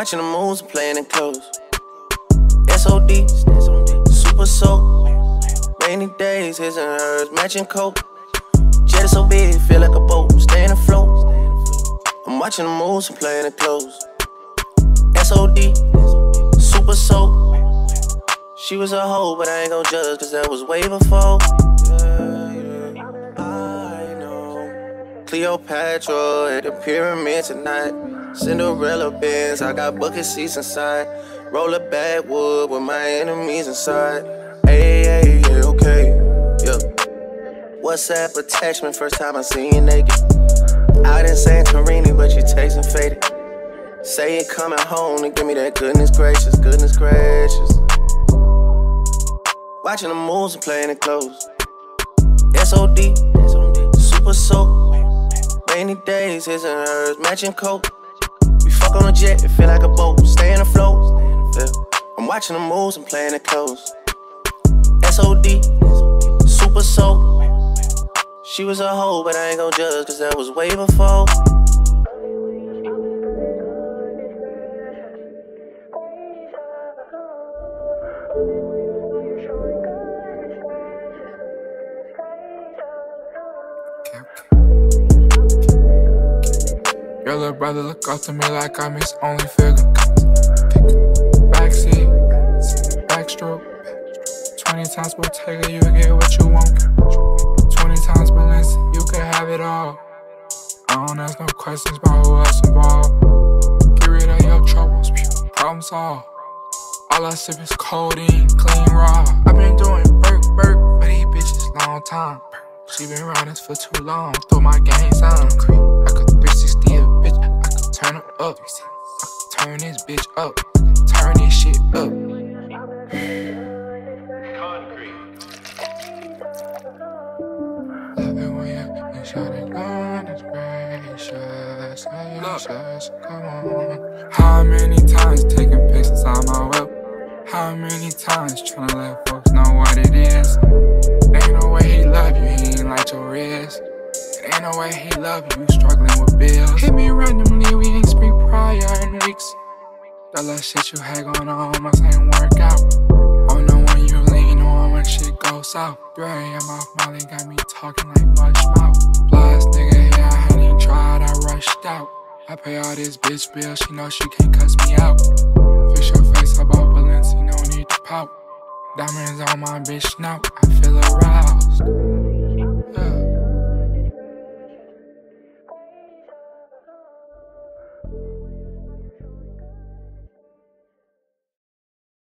watching the moves and playing it close. SOD, super soap. Rainy days, his and hers, matching coat. Jet so big, feel like a boat, staying afloat. I'm watching the moves and playing it close. SOD, super soap. She was a hoe, but I ain't gon' judge, cause that was way before. I know. Cleopatra at the pyramid tonight. Cinderella Benz, I got bucket seats inside. Roll a backwood with my enemies inside. Hey, okay, yeah. WhatsApp attachment, first time I seen you naked. Out in Santorini, but you tasting faded. Say you coming home and give me that goodness gracious, goodness gracious. Watching the moves and playing it close. SOD, super soap. Rainy days, his and hers, matching coat. We fuck on a jet, it feel like a boat, staying afloat. Yeah. I'm watching the moves and playing it close. SOD, super soap. She was a hoe, but I ain't gon' judge, cause that was way before. Your little brother look up to me like I'm his only figure. Backseat, backstroke. 20 times Bottega, you get what you want. 20 times Balenci, you can have it all. I don't ask no questions about who else involved. Get rid of your troubles, problem solved. All I sip is codeine, clean raw. I been doing burp for these bitches long time. She been around us for too long, throw my games on. I could 360 a bitch, I could turn her up. I could turn this bitch up, I could turn this shit up. Love it when you shot it gone, it's gracious, gracious, come on. How many times taking pictures on my whip? How many times tryna let folks know what it is? Ain't no way he love you, he ain't like your wrist. Ain't no way he love you, struggling with bills. Hit me randomly, we ain't speak prior in weeks. The last shit you had going on must ain't work out. Oh no, when you lean on when shit goes south. Dre and my Molly got me talking like much mouth. Plus nigga, yeah, I hadn't even tried, I rushed out. I pay all this bitch bill, she know she can't cuss me out. Fix your face about Balenci, no need to pout. Diamonds on my bitch snout, I feel aroused. Yeah.